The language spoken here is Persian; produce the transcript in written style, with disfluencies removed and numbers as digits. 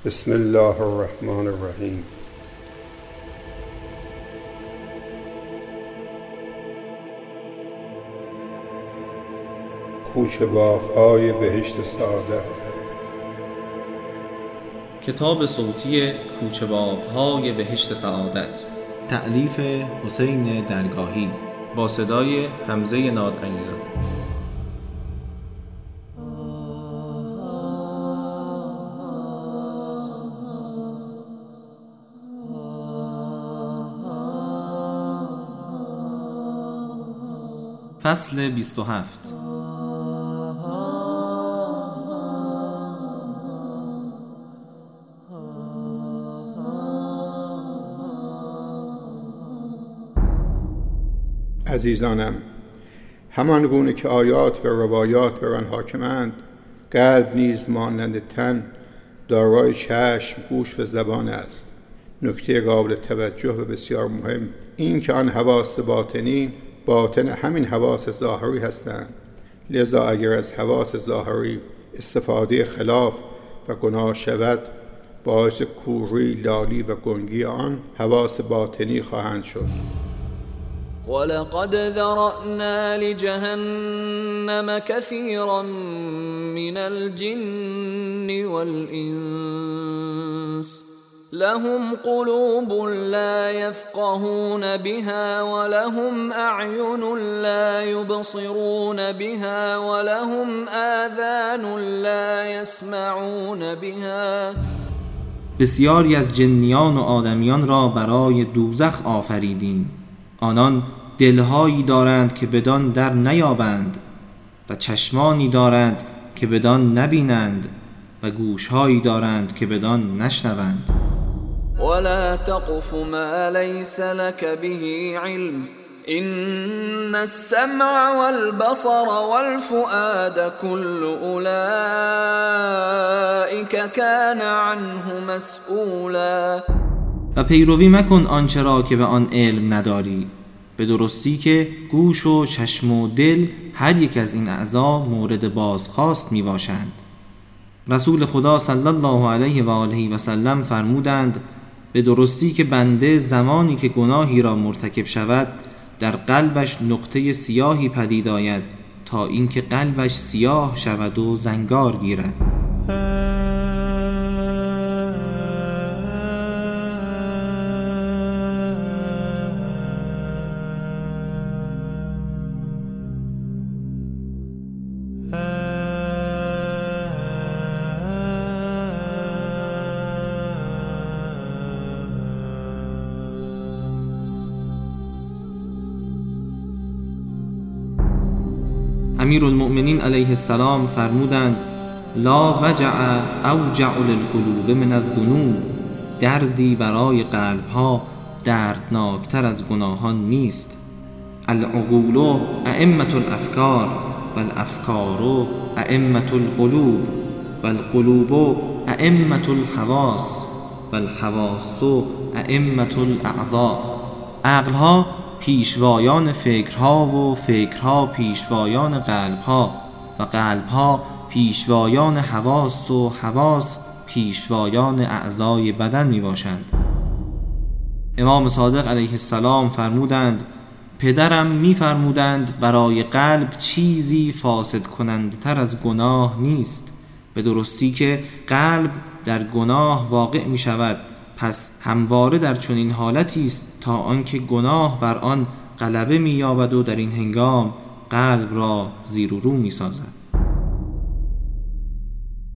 بسم الله الرحمن الرحیم. کوچه باغ‌های بهشت سعادت. کتاب صوتی کوچه باغ‌های بهشت سعادت، تألیف حسین درگاهی، با صدای حمزه نادعلیزاده. فصل 27. عزیزانم، همان گونه که آیات و روایات بر آن حاکمند، قلب نیز مانند تن دارای چشم، گوش و زبان است. نکته قابل توجه و بسیار مهم این که آن حواس باطن همین حواس ظاهری هستند. لذا اگر از حواس ظاهری استفاده خلاف و گناه شود، باعث کوری، لالی و گنگی آن حواس باطنی خواهند شد. ولقد ذرأنا لجهنم كثيرا من الجن والإنس لهم قلوب لا يفقهون بها ولهم أعين لا يبصرون بها ولهم آذان لا يسمعون بها. بسیاری از جنیان و آدمیان را برای دوزخ آفریدیم. آنان دلهایی دارند که بدان در نیابند و چشمانی دارند که بدان نبینند و گوشهایی دارند که بدان نشنوند. ولا تقف ما ليس لك به علم إن السمع والبصر والفؤاد كل أولئك كان عنه مسئولا. و پیروی مکن آنچه را که به آن علم نداری، به درستی که گوش و چشم و دل هر یک از این اعضا مورد بازخواست می باشند. رسول خدا صلی الله علیه و آله و سلم فرمودند: به درستی که بنده زمانی که گناهی را مرتکب شود، در قلبش نقطه سیاهی پدید آید تا اینکه قلبش سیاه شود و زنگار گیرد. امیرالمؤمنین علیه السلام فرمودند: لا وجع اوجع للقلوب من الذنوب. دردی برای قلبها دردناکتر از گناهان نیست. العقول ائمة الافکار والافکار ائمة القلوب والقلوب ائمة الحواس والحواس ائمة الاعضاء. عقلها پیشوایان فکرها و فکرها پیشوایان قلبها و قلبها پیشوایان حواس و حواس پیشوایان اعضای بدن می باشند. امام صادق علیه السلام فرمودند: پدرم می فرمودند برای قلب چیزی فاسد کننده تر از گناه نیست. به درستی که قلب در گناه واقع می شود، پس همواره در چنین حالتی است تا آنکه گناه بر آن غلبه می یابد و در این هنگام قلب را زیر و رو می سازد.